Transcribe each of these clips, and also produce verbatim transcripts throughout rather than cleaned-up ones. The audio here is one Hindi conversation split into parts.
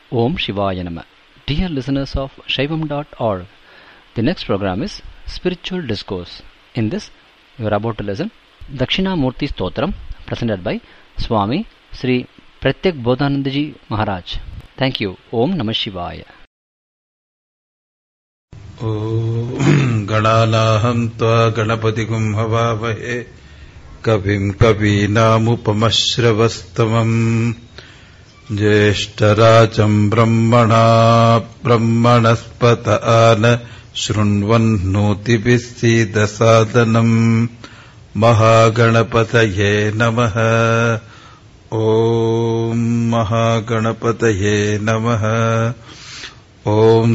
Om Shivaya Nama. Dear listeners of Shaivam dot org, the next program is Spiritual Discourse. In this, you are about to listen Dakshinamurti Stotram, presented by Swami Sri Pratyak Bodhanandaji Maharaj. Thank you. Om Namah Shivaya. Om Gananaham Tva Ganapatikum Havavahe Kavim Kavinamupamashravastamam Jeshtarajam Brahmana Brahmanaspatana Shrunvannoti Vissidasadanam Mahaganapataye Namaha. Om Mahaganapataye Namaha. Om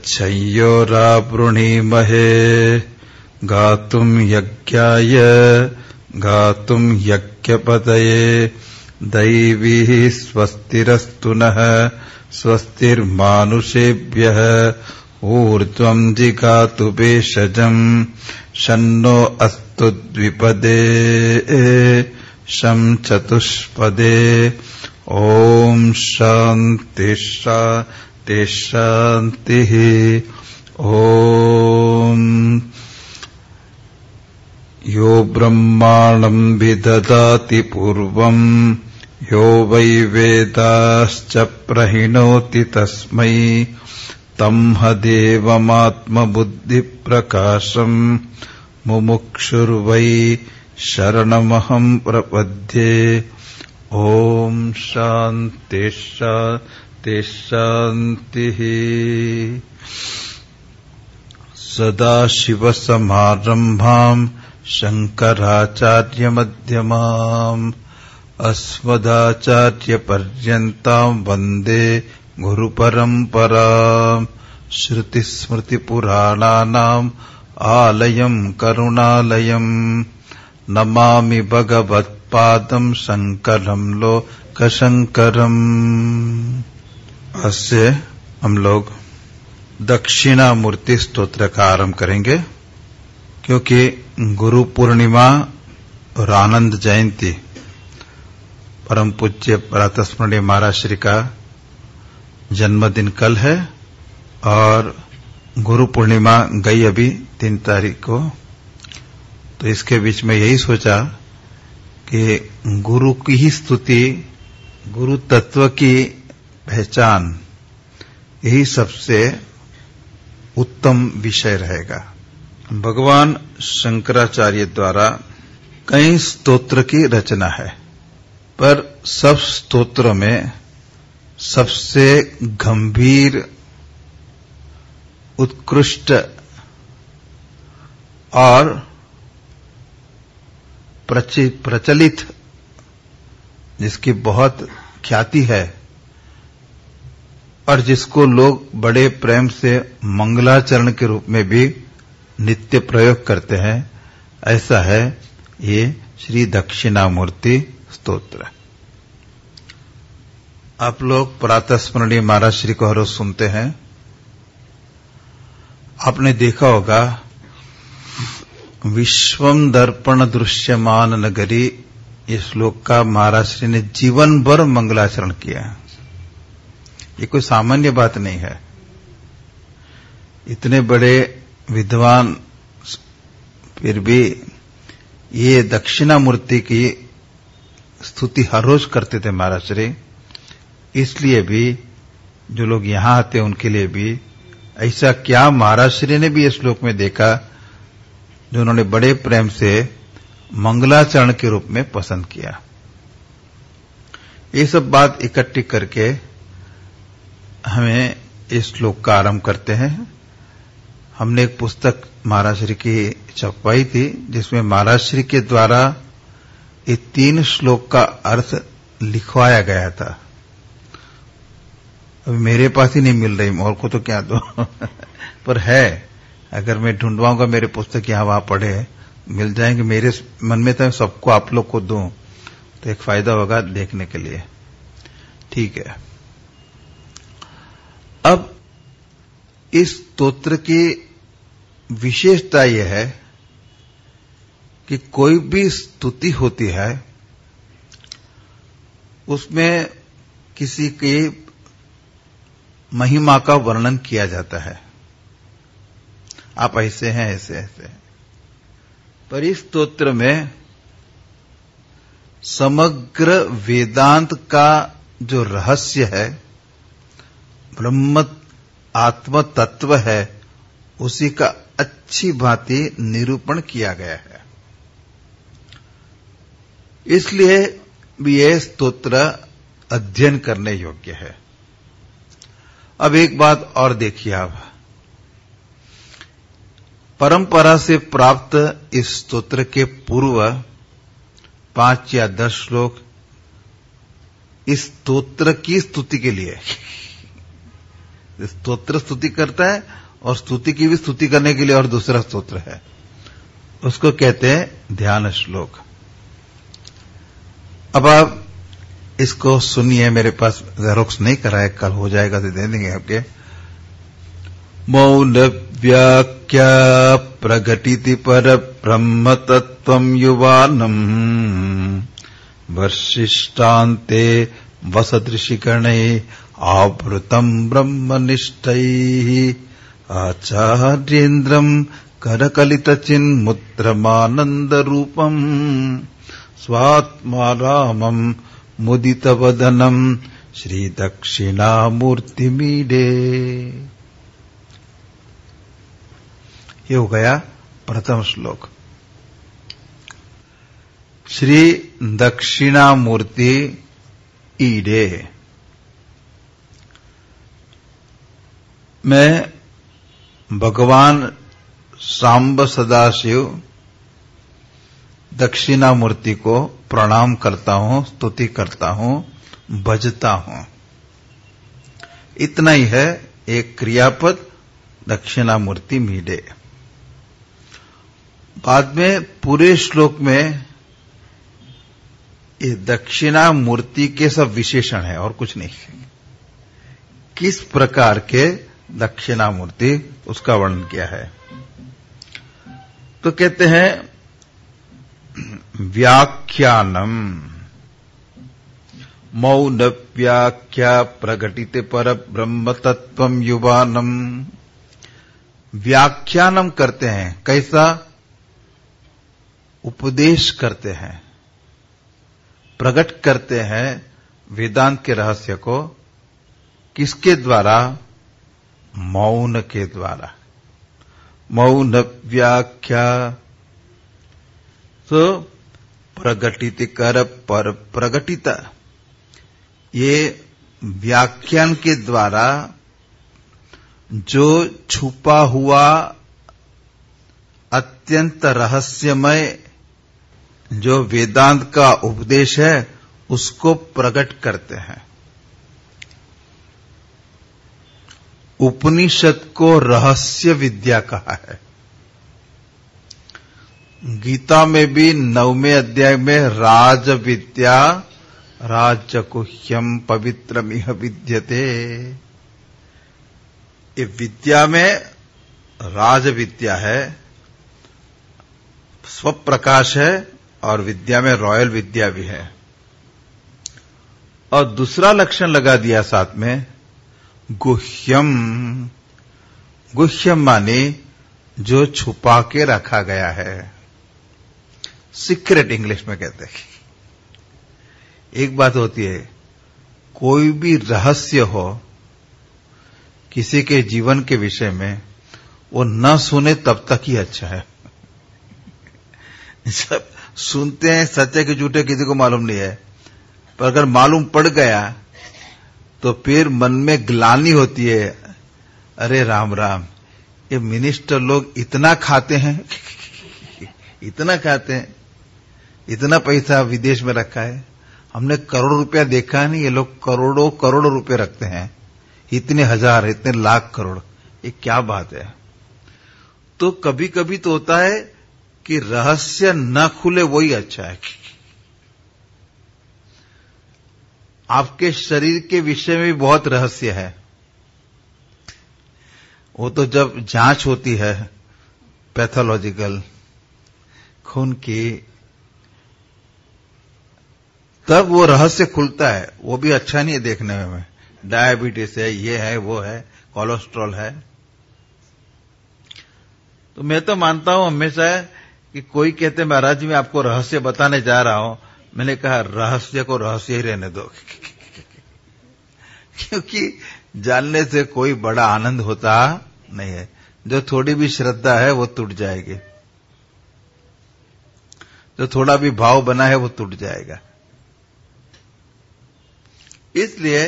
Tachayyorabrunimahe Gatum Yagyaya Gatum Yagyapataye Daivi Swastirastunaha Swastirmanushebhyah Urdhvam Jigatu Beshajam Shanno Astudvipade Sham Chatushpade. Om Shanti Shanti Shanti. Om Yo Brahmanam Vidadati Purvam Yo Vai Vedascha Prahinoti Tasmai Tamha Devamatma Buddhi Prakasham Mumukshurvai Sharanamaham Prapadye. Om Shanti Shanti Shanti. Sadashiva Samarambham Shankaracharya Madhyamam Asmadacharya Paryantam Vande Guru Paramparam. Shruti Smriti Purananam Alayam Karunalayam. Namami Bhagavat Padam Shankaram Lokashankaram. आज से हम लोग दक्षिणामूर्ति स्तोत्र का आरंभ करेंगे, क्योंकि गुरु पूर्णिमा और आनंद जयंती परम पूज्य प्रातस्मरणीय महाराज श्री का जन्मदिन कल है और गुरु पूर्णिमा गई अभी तीन तारीख को। तो इसके बीच में यही सोचा कि गुरु की ही स्तुति, गुरु तत्व की पहचान, यही सबसे उत्तम विषय रहेगा। भगवान शंकराचार्य द्वारा कई स्तोत्र की रचना है, पर सब स्तोत्रों में सबसे गंभीर, उत्कृष्ट और प्रचलित, जिसकी बहुत ख्याति है और जिसको लोग बड़े प्रेम से मंगलाचरण के रूप में भी नित्य प्रयोग करते हैं, ऐसा है ये श्री दक्षिणामूर्ति स्तोत्र। आप लोग प्रातस्मरणीय महाराज श्री को हर रोज सुनते हैं। आपने देखा होगा विश्वम दर्पण दृश्यमान नगरी, इस श्लोक का महाराज श्री ने जीवन भर मंगलाचरण किया। ये कोई सामान्य बात नहीं है। इतने बड़े विद्वान फिर भी ये दक्षिणामूर्ति की स्तुति हर रोज करते थे महाराज श्री। इसलिए भी जो लोग यहां आते उनके लिए भी ऐसा क्या महाराज श्री ने भी इस श्लोक में देखा जो उन्होंने बड़े प्रेम से मंगलाचरण के रूप में पसंद किया। ये सब बात इकट्ठी करके हमें इस श्लोक का आरंभ करते हैं। हमने एक पुस्तक महाराज श्री की छपवाई थी, जिसमें महाराज श्री के द्वारा ये तीन श्लोक का अर्थ लिखवाया गया था। अभी मेरे पास ही नहीं मिल रही, और को तो क्या दो पर है, अगर मैं ढूंढवाऊंगा मेरे पुस्तक यहां वहां पढ़े मिल जाएंगे। मेरे मन में तो सबको आप लोग को दूं तो एक फायदा होगा देखने के लिए। ठीक है। अब इस स्तोत्र की विशेषता यह है कि कोई भी स्तुति होती है उसमें किसी के महिमा का वर्णन किया जाता है। आप ऐसे हैं, ऐसे ऐसे हैं। पर इस स्तोत्र में समग्र वेदांत का जो रहस्य है, ब्रह्म आत्म तत्व है, उसी का अच्छी भांति निरूपण किया गया है। इसलिए भी यह स्तोत्र अध्ययन करने योग्य है। अब एक बात और देखिए आप, परंपरा से प्राप्त इस स्तोत्र के पूर्व पांच या दस श्लोक इस स्तोत्र की स्तुति के लिए, स्तोत्र स्तुति करता है और स्तुति की भी स्तुति करने के लिए और दूसरा स्तोत्र है, उसको कहते हैं ध्यान श्लोक। अब आप इसको सुनिए, मेरे पास जेरोक्स नहीं कराए, कल हो जाएगा तो दे देंगे आपके। मौन व्याख्या प्रगटिति पर ब्रह्म तत्वं युवानम् वर्षिष्टान्ते वसदृशिगणे आवृतम् ब्रह्मनिष्ठैः आचार्येन्द्रम् करकलितचिन्मुद्रमानन्दरूपम् स्वात्मा रामम् मुदितवदनम् श्रीदक्षिणामूर्तिमीडे। ये हो गया प्रथम श्लोक। श्री दक्षिणामूर्ति ईडे मैं भगवान सांब सदाशिव दक्षिणामूर्ति को प्रणाम करता हूं, स्तुति करता हूं, भजता हूं। इतना ही है एक क्रियापद दक्षिणामूर्ति मीडे। बाद में पूरे श्लोक में ये दक्षिणामूर्ति के सब विशेषण है और कुछ नहीं। किस प्रकार के दक्षिणामूर्ति उसका वर्णन किया है। तो कहते हैं व्याख्यानम मौन व्याख्या प्रगटिते पर ब्रह्म तत्वम युवानम। व्याख्यानम करते हैं, कैसा? उपदेश करते हैं, प्रकट करते हैं वेदांत के रहस्य को। किसके द्वारा? मौन के द्वारा। मौन व्याख्या तो प्रगटित कर पर प्रगटित, ये व्याख्यान के द्वारा जो छुपा हुआ अत्यंत रहस्यमय जो वेदांत का उपदेश है उसको प्रकट करते हैं। उपनिषद को रहस्य विद्या कहा है। गीता में भी नववें अध्याय में राज विद्या राजगुह्यम पवित्रमिह विद्यते। ये विद्या में राज विद्या है, स्वप्रकाश है, और विद्या में रॉयल विद्या भी है। और दूसरा लक्षण लगा दिया साथ में गुह्यम। गुह्यम माने जो छुपा के रखा गया है, सीक्रेट इंग्लिश में कहते हैं। एक बात होती है, कोई भी रहस्य हो किसी के जीवन के विषय में, वो न सुने तब तक ही अच्छा है। सब सुनते हैं, सच्चे के झूठे किसी को मालूम नहीं है, पर अगर मालूम पड़ गया तो फिर मन में ग्लानि होती है, अरे राम राम, ये मिनिस्टर लोग इतना खाते हैं इतना खाते हैं, इतना पैसा विदेश में रखा है, हमने करोड़ रुपया देखा नहीं, ये लोग करोड़ों करोड़ रुपए रखते हैं, इतने हजार, इतने लाख करोड़, ये क्या बात है। तो कभी कभी तो होता है कि रहस्य न खुले वही अच्छा है। आपके शरीर के विषय में भी बहुत रहस्य है, वो तो जब जांच होती है पैथोलॉजिकल खून की, तब वो रहस्य खुलता है, वो भी अच्छा नहीं है देखने में। डायबिटीज है, ये है, वो है, कोलेस्ट्रॉल है। तो मैं तो मानता हूं हमेशा कि कोई कहते महाराज जी मैं आपको रहस्य बताने जा रहा हूं, मैंने कहा रहस्य को रहस्य ही रहने दो क्योंकि जानने से कोई बड़ा आनंद होता नहीं है। जो थोड़ी भी श्रद्धा है वो टूट जाएगी, जो थोड़ा भी भाव बना है वो टूट जाएगा। इसलिए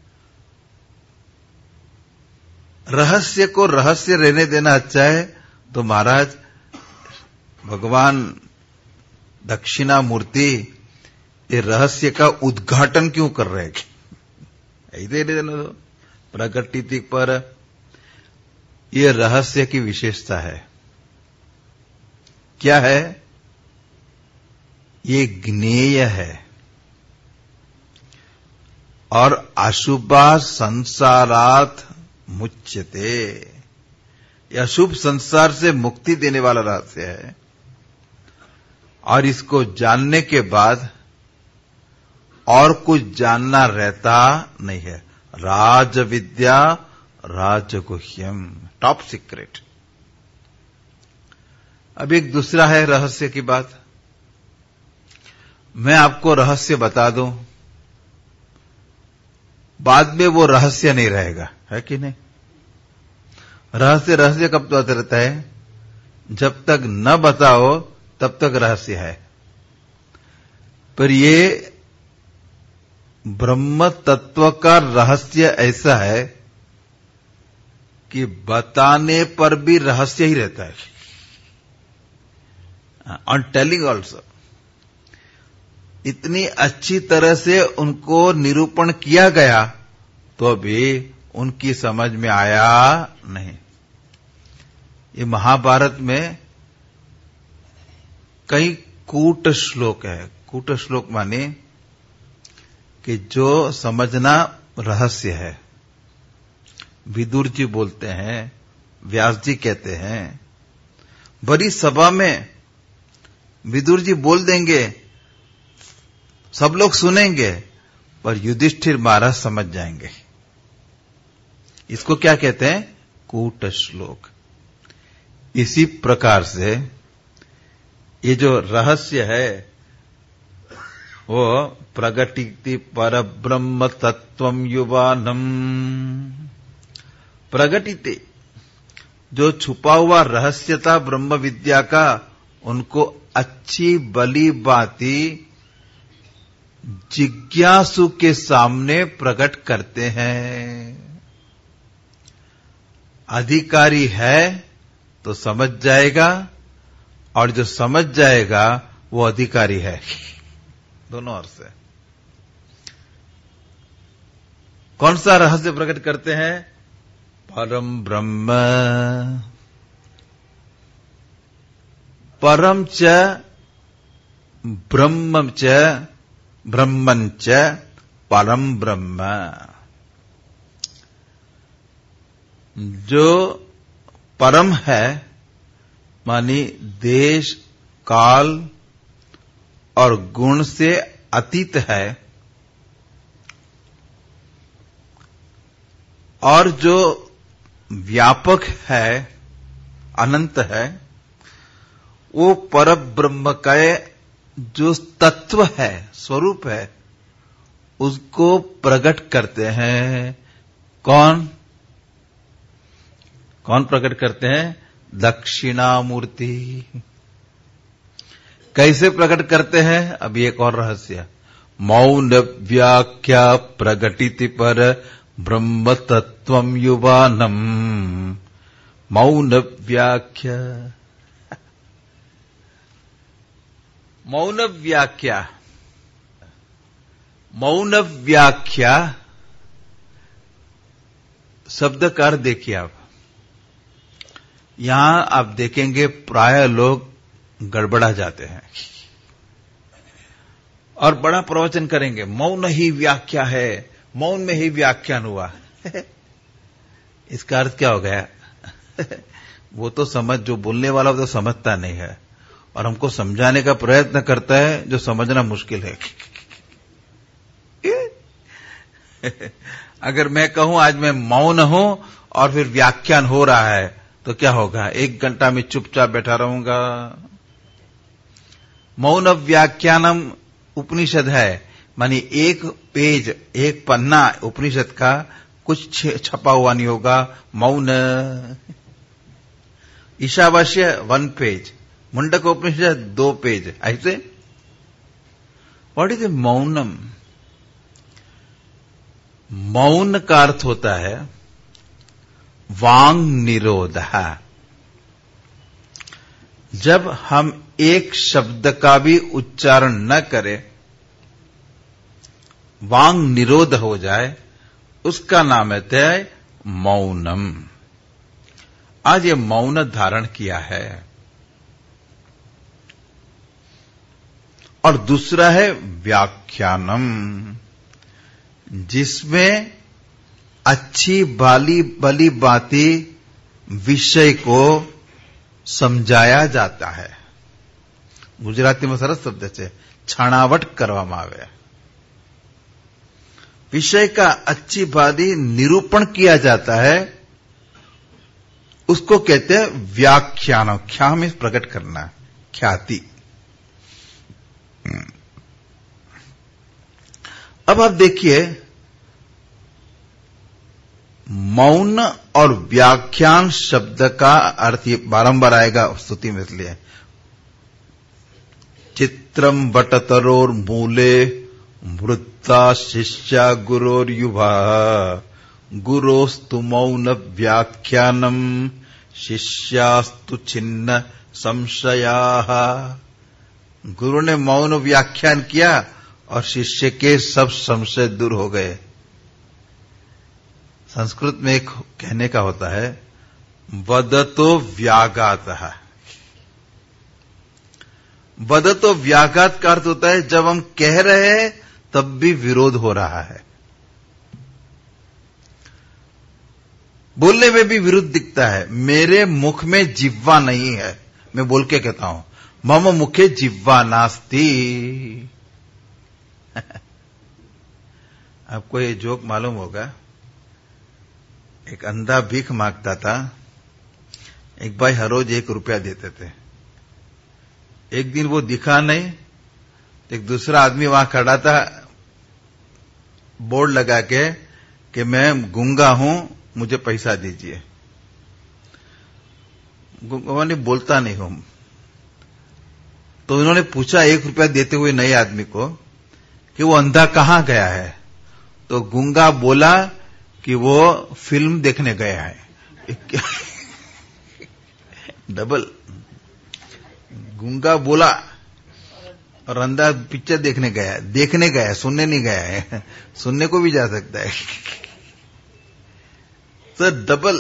रहस्य को रहस्य रहने देना अच्छा है। तो महाराज भगवान दक्षिणामूर्ति ये रहस्य का उद्घाटन क्यों कर रहे हैं? ऐसे देना दो, प्रगति पर ये रहस्य की विशेषता है। क्या है? ये ज्ञेय है और अशुभा संसारात मुच्यते, यह अशुभ संसार से मुक्ति देने वाला रहस्य है। और इसको जानने के बाद और कुछ जानना रहता नहीं है। राज विद्या राजगुह्यम, टॉप सीक्रेट। अब एक दूसरा है रहस्य की बात। मैं आपको रहस्य बता दूं, बाद में वो रहस्य नहीं रहेगा, है कि नहीं? रहस्य रहस्य कब तक रहता है? जब तक न बताओ तब तक रहस्य है। पर ये ब्रह्म तत्व का रहस्य ऐसा है कि बताने पर भी रहस्य ही रहता है। ऑन टेलिंग ऑल्सो इतनी अच्छी तरह से उनको निरूपण किया गया तो भी उनकी समझ में आया नहीं। ये महाभारत में कई कूट श्लोक है। कूट श्लोक माने कि जो समझना रहस्य है। विदुर जी बोलते हैं, व्यास जी कहते हैं, बड़ी सभा में विदुर जी बोल देंगे, सब लोग सुनेंगे, पर युधिष्ठिर महाराज समझ जाएंगे। इसको क्या कहते हैं? कूट श्लोक। इसी प्रकार से ये जो रहस्य है वो प्रगटिति पर ब्रह्म तत्वम युवानम, प्रगटिते जो छुपा हुआ रहस्य था ब्रह्म विद्या का, उनको अच्छी भली बाती जिज्ञासु के सामने प्रकट करते हैं। अधिकारी है तो समझ जाएगा, और जो समझ जाएगा वो अधिकारी है। दोनों ओर से कौन सा रहस्य प्रकट करते हैं? परम ब्रह्म, परम च ब्रह्म च ब्रह्मं च परम ब्रह्म। जो परम है मानी देश काल और गुण से अतीत है, और जो व्यापक है, अनंत है, वो परब्रह्म का जो तत्व है, स्वरूप है, उसको प्रकट करते हैं। कौन कौन प्रकट करते हैं? दक्षिणामूर्ति। कैसे प्रकट करते हैं? अब एक और रहस्य। मौन व्याख्या प्रगटिति पर ब्रह्म तत्वम युवानम। मौन व्याख्या, मौन व्याख्या, मौन व्याख्या शब्द का अर्थ देखिए आप। यहां आप देखेंगे प्राय लोग गड़बड़ा जाते हैं और बड़ा प्रवचन करेंगे, मौन ही व्याख्या है, मौन में ही व्याख्यान हुआ। इसका अर्थ क्या हो गया? वो तो समझ, जो बोलने वाला वो तो समझता नहीं है, और हमको समझाने का प्रयत्न करता है जो समझना मुश्किल है। अगर मैं कहूं आज मैं मौन हूं और फिर व्याख्यान हो रहा है तो क्या होगा? एक घंटा में चुपचाप बैठा रहूंगा। मौन व्याख्यानम उपनिषद है, मानी एक पेज, एक पन्ना उपनिषद का कुछ छपा हुआ नहीं होगा। मौन। ईशावास्य वन पेज, मुंडक उपनिषद दो पेज, ऐसे। What is a maunam? मौन का अर्थ होता है वांग निरोध। जब हम एक शब्द का भी उच्चारण न करें, वांग निरोध हो जाए, उसका नाम है मौनम। आज ये मौन धारण किया है। और दूसरा है व्याख्यानम, जिसमें अच्छी बाली बली बातें विषय को समझाया जाता है। गुजराती में सरस शब्द है छाणावट करवामां आवे। विषय का अच्छी बाली निरूपण किया जाता है, उसको कहते हैं व्याख्यान। ख्या में प्रकट करना, ख्याति। अब आप देखिए, मौन और व्याख्यान शब्द का अर्थ ये बारंबार आएगा स्तुति में, इसलिए चित्रम वटतरोर मूले वृत्ता शिष्या गुरोर युवा गुरोस्तु मौन व्याख्यानम शिष्यास्तु छिन्न संशयाः। गुरु ने मौन व्याख्यान किया और शिष्य के सब संशय दूर हो गए। संस्कृत में एक कहने का होता है, वदतो व्याघातः। वदतो व्याघात का अर्थ होता है जब हम कह रहे हैं तब भी विरोध हो रहा है, बोलने में भी विरुद्ध दिखता है। मेरे मुख में जिह्वा नहीं है, मैं बोल के कहता हूं मम मुखे जिह्वा नास्ति। आपको ये जोक मालूम होगा। एक अंधा भीख मांगता था, एक भाई हर रोज एक रुपया देते थे। एक दिन वो दिखा नहीं, एक दूसरा आदमी वहां खड़ा था, बोर्ड लगा के कि मैं गूंगा हूं, मुझे पैसा दीजिए। गूंगा नहीं, बोलता नहीं हूं। तो उन्होंने पूछा एक रुपया देते हुए नए आदमी को कि वो अंधा कहां गया है? तो गूंगा बोला कि वो फिल्म देखने गया है। डबल। गूंगा बोला और अंधा पिक्चर देखने गया है। देखने गया है, सुनने नहीं गया है। सुनने को भी जा सकता है। तो डबल।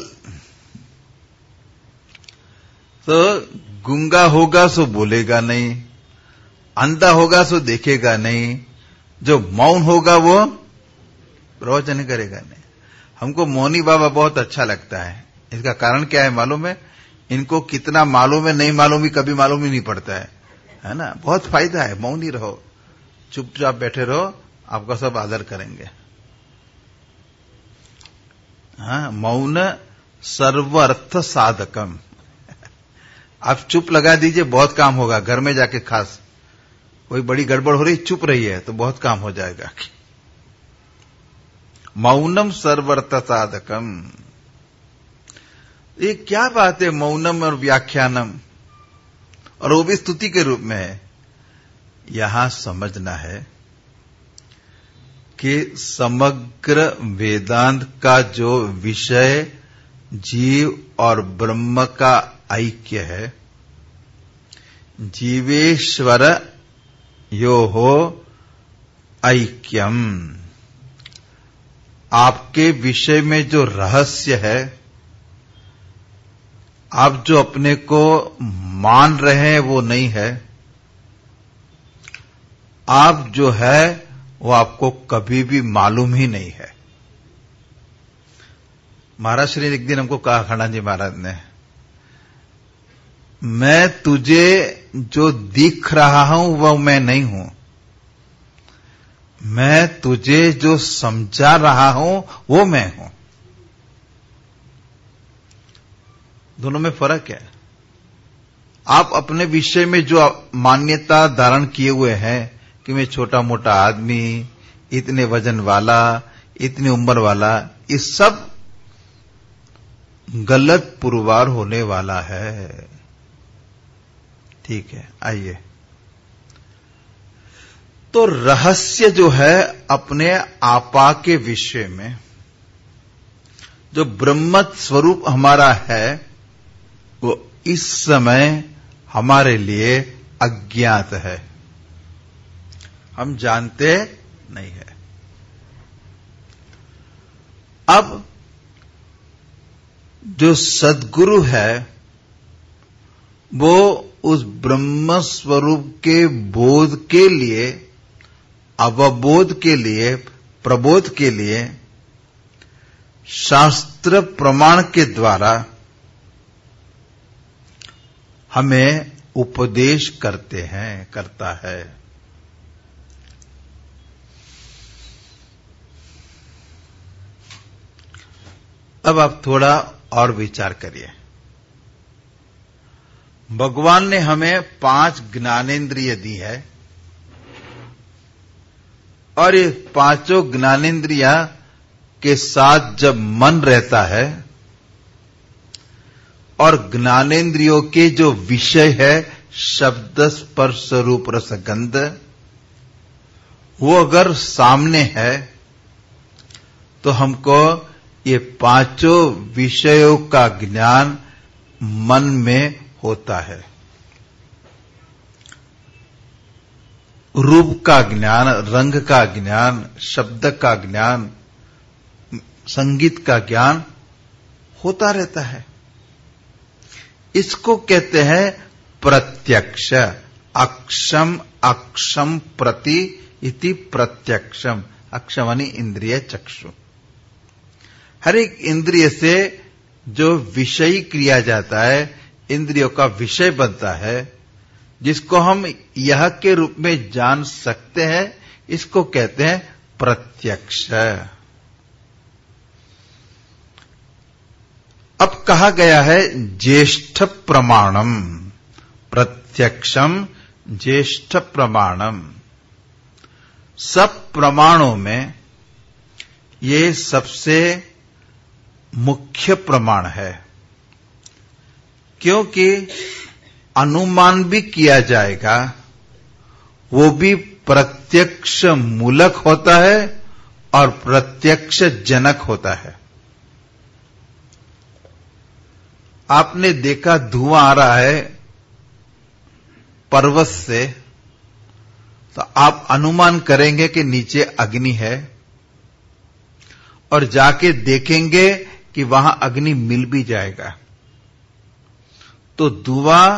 तो गूंगा होगा सो बोलेगा नहीं, अंधा होगा सो देखेगा नहीं, जो मौन होगा वो प्रवचन करेगा नहीं। हमको मौनी बाबा बहुत अच्छा लगता है। इसका कारण क्या है मालूम है? इनको कितना मालूम है नहीं मालूम ही कभी मालूम ही नहीं पड़ता है, है ना। बहुत फायदा है, मौनी रहो, चुपचाप बैठे रहो, आपका सब आदर करेंगे। हाँ, मौन सर्वर्थ साधकम। आप चुप लगा दीजिए, बहुत काम होगा। घर में जाके खास कोई बड़ी गड़बड़ हो रही, चुप रही है तो बहुत काम हो जाएगा। मौनम सर्वर्थ साधकम। ये क्या बात है, मौनम और व्याख्यानम, और वो भी स्तुति के रूप में है। यहां समझना है कि समग्र वेदांत का जो विषय जीव और ब्रह्म का ऐक्य है, जीवेश्वर यो हो ऐक्यम, आपके विषय में जो रहस्य है, आप जो अपने को मान रहे हैं वो नहीं है। आप जो है वो आपको कभी भी मालूम ही नहीं है। महाराज श्री ने एक दिन हमको कहा, खंडा जी महाराज ने, मैं तुझे जो दिख रहा हूं वह मैं नहीं हूं, मैं तुझे जो समझा रहा हूं वो मैं हूं। दोनों में फर्क है। आप अपने विषय में जो मान्यता धारण किए हुए हैं कि मैं छोटा मोटा आदमी, इतने वजन वाला, इतनी उम्र वाला, ये सब गलत पुरवार होने वाला है। ठीक है, आइए। तो रहस्य जो है अपने आपा के विषय में, जो ब्रह्म स्वरूप हमारा है, वो इस समय हमारे लिए अज्ञात है, हम जानते नहीं है। अब जो सद्गुरु है वो उस ब्रह्म स्वरूप के बोध के लिए, अवबोध के लिए, प्रबोध के लिए शास्त्र प्रमाण के द्वारा हमें उपदेश करते हैं, करता है। अब आप थोड़ा और विचार करिए। भगवान ने हमें पांच ज्ञानेंद्रिय दी है और ये पांचों ज्ञानेंद्रिया के साथ जब मन रहता है और ज्ञानेंद्रियों के जो विषय है शब्द, स्पर्श, रूप, रस, गंध, वो अगर सामने है तो हमको ये पांचों विषयों का ज्ञान मन में होता है। रूप का ज्ञान, रंग का ज्ञान, शब्द का ज्ञान, संगीत का ज्ञान होता रहता है। इसको कहते हैं प्रत्यक्ष। अक्षम अक्षम प्रति इति प्रत्यक्षम। अक्षम यानी इंद्रिय चक्षु। हर एक इंद्रिय से जो विषय क्रिया जाता है, इंद्रियों का विषय बनता है, जिसको हम यह के रूप में जान सकते हैं, इसको कहते हैं प्रत्यक्ष। अब कहा गया है ज्येष्ठ प्रमाणम, प्रत्यक्षम ज्येष्ठ प्रमाणम। सब प्रमाणों में ये सबसे मुख्य प्रमाण है, क्योंकि अनुमान भी किया जाएगा वो भी प्रत्यक्ष मूलक होता है और प्रत्यक्ष जनक होता है। आपने देखा धुआं आ रहा है पर्वत से, तो आप अनुमान करेंगे कि नीचे अग्नि है और जाके देखेंगे कि वहां अग्नि मिल भी जाएगा। तो धुआं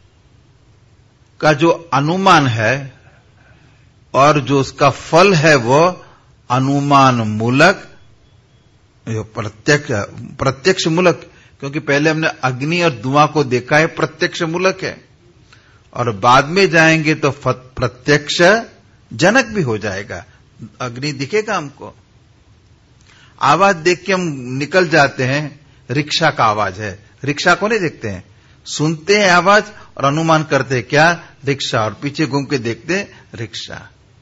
का जो अनुमान है और जो उसका फल है वो अनुमान मूलक, प्रत्यक्ष प्रत्यक्ष मूलक, क्योंकि पहले हमने अग्नि और धुआं को देखा है, प्रत्यक्ष मूलक है, और बाद में जाएंगे तो प्रत्यक्ष जनक भी हो जाएगा। अग्नि दिखेगा हमको, आवाज देख के हम निकल जाते हैं, रिक्शा का आवाज है, रिक्शा को नहीं देखते हैं, सुनते हैं आवाज और अनुमान करते हैं क्या, रिक्शा, और पीछे घूम के देखते हैं रिक्शा।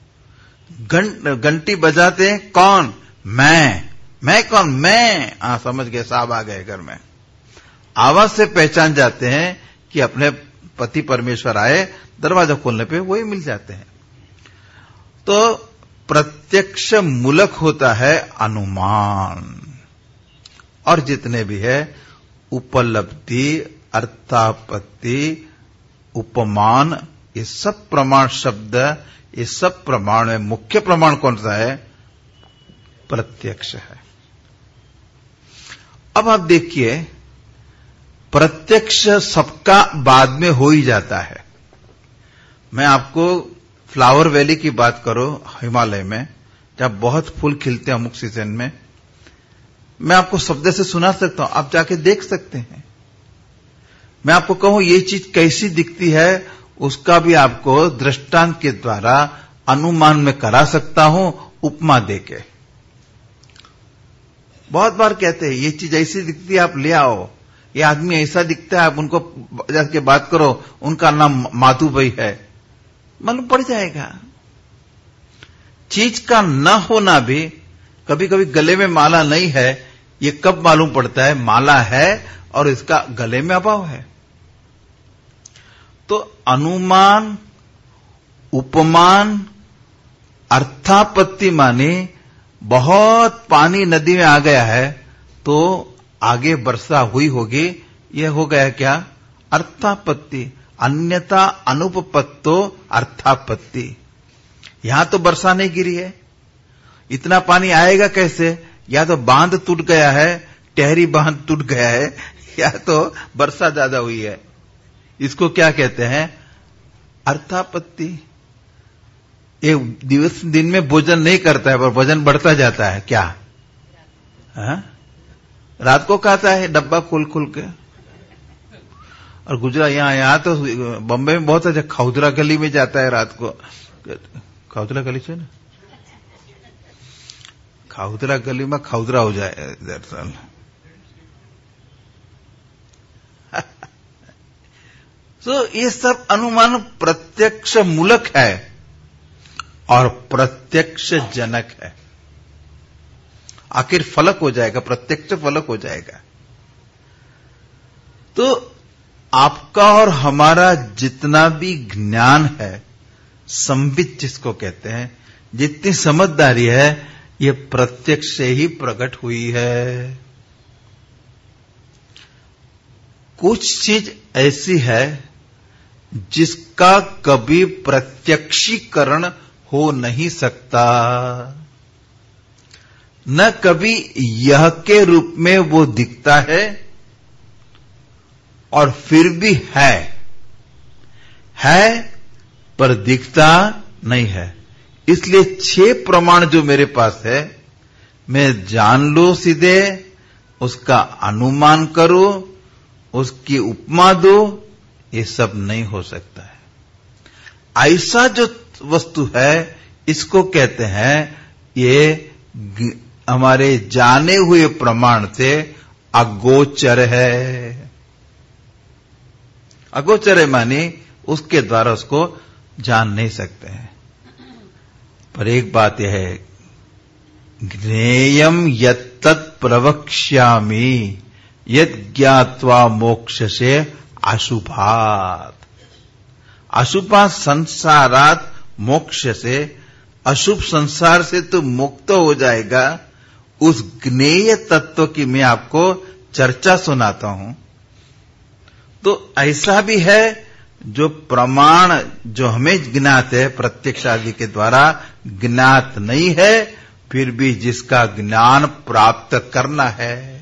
घंटी बजाते हैं, कौन, मैं, मैं कौन, मैं, हाँ समझ गए, साहब आ गए घर में। आवाज से पहचान जाते हैं कि अपने पति परमेश्वर आए, दरवाजा खोलने पे वही मिल जाते हैं। तो प्रत्यक्ष मूलक होता है अनुमान, और जितने भी है उपलब्धि, अर्थापत्ति, उपमान, ये सब प्रमाण शब्द, ये सब प्रमाण में मुख्य प्रमाण कौन सा है, प्रत्यक्ष है। अब आप देखिए, प्रत्यक्ष सबका बाद में हो ही जाता है। मैं आपको फ्लावर वैली की बात करो, हिमालय में जब बहुत फूल खिलते हैं अमुक सीजन में, मैं आपको शब्द से सुना सकता हूं, आप जाके देख सकते हैं। मैं आपको कहूं ये चीज कैसी दिखती है, उसका भी आपको दृष्टांत के द्वारा अनुमान में करा सकता हूं उपमा देके। बहुत बार कहते हैं ये चीज ऐसी दिखती है, आप ले आओ, ये आदमी ऐसा दिखता है, आप उनको जाके बात करो, उनका नाम माधु भाई है, मालूम पड़ जाएगा। चीज का न होना भी, कभी कभी गले में माला नहीं है, ये कब मालूम पड़ता है माला है और इसका गले में अभाव है। तो अनुमान, उपमान, अर्थापत्ति माने बहुत पानी नदी में आ गया है तो आगे वर्षा हुई होगी, यह हो गया क्या अर्थापत्ति। अन्यथा अनुपपत्तो अर्थापत्ति। यहां तो वर्षा नहीं गिरी है, इतना पानी आएगा कैसे? या तो बांध टूट गया है, टहरी बांध टूट गया है, या तो वर्षा ज्यादा हुई है। इसको क्या कहते हैं? अर्थापत्ति। एक दिवस दिन में भोजन नहीं करता है पर वजन बढ़ता जाता है, क्या हा? रात को खाता है डब्बा खोल खोल के। और गुजरात यहां यहां तो बम्बई में बहुत अच्छा खौदरा गली में जाता है रात को। खौदरा गली से ना, खौदरा गली में खौदरा हो जाए दरअसल। तो ये सब अनुमान प्रत्यक्ष मूलक है और प्रत्यक्ष जनक है। आखिर फलक हो जाएगा, प्रत्यक्ष फलक हो जाएगा। तो आपका और हमारा जितना भी ज्ञान है, संबित जिसको कहते हैं, जितनी समझदारी है, ये प्रत्यक्ष से ही प्रकट हुई है। कुछ चीज ऐसी है जिसका कभी प्रत्यक्षीकरण हो नहीं सकता, न कभी यह के रूप में वो दिखता है और फिर भी है है पर दिखता नहीं है। इसलिए छह प्रमाण जो मेरे पास है, मैं जान लो सीधे, उसका अनुमान करो, उसकी उपमा दो, ये सब नहीं हो सकता है। ऐसा जो वस्तु है इसको कहते हैं ये हमारे जाने हुए प्रमाण से अगोचर है। अगोचर है माने उसके द्वारा उसको जान नहीं सकते हैं। पर एक बात यह है, ज्ञेयम यत्तत् प्रवक्ष्यामि यत् ज्ञात्वा मोक्ष से अशुभात। अशुभात संसारात मोक्ष से, अशुभ संसार से तो मुक्त हो जाएगा। उस ज्ञेय तत्व की मैं आपको चर्चा सुनाता हूं। तो ऐसा भी है जो प्रमाण जो हमें ज्ञात है प्रत्यक्ष आदि के द्वारा ज्ञात नहीं है, फिर भी जिसका ज्ञान प्राप्त करना है।